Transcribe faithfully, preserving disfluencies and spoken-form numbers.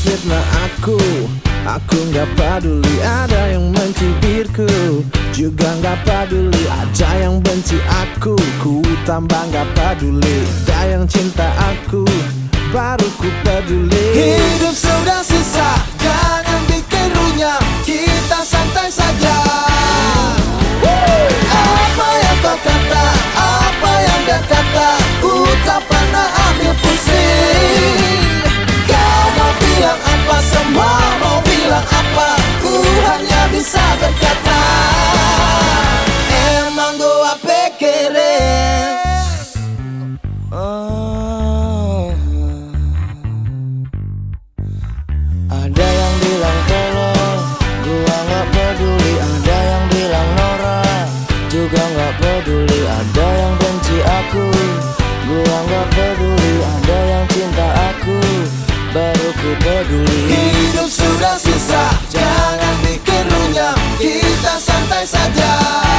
fitnah aku, aku gak peduli. Ada yang mencibirku, juga gak peduli. Ada yang benci aku, ku tambah gak peduli. Ada yang cinta aku, baru ku peduli. Hidup sudah susah, jangan bikin runyam, kita santai saja. Apa yang kau kata, apa yang dia kata, ku tak pernah ambil pusing. Kau mau bilang apa, semua mau bilang apa, ku hanya bisa berkata, emang gua pikirin. Oh. Ada yang bilang tolong, gua gak peduli. Ada yang bilang norak, juga gak peduli. Ada yang benci aku, gua gak peduli. Ada yang cinta aku, baru ku peduli. Hidup sudah susah, jangan bikin runyam, kita santai saja.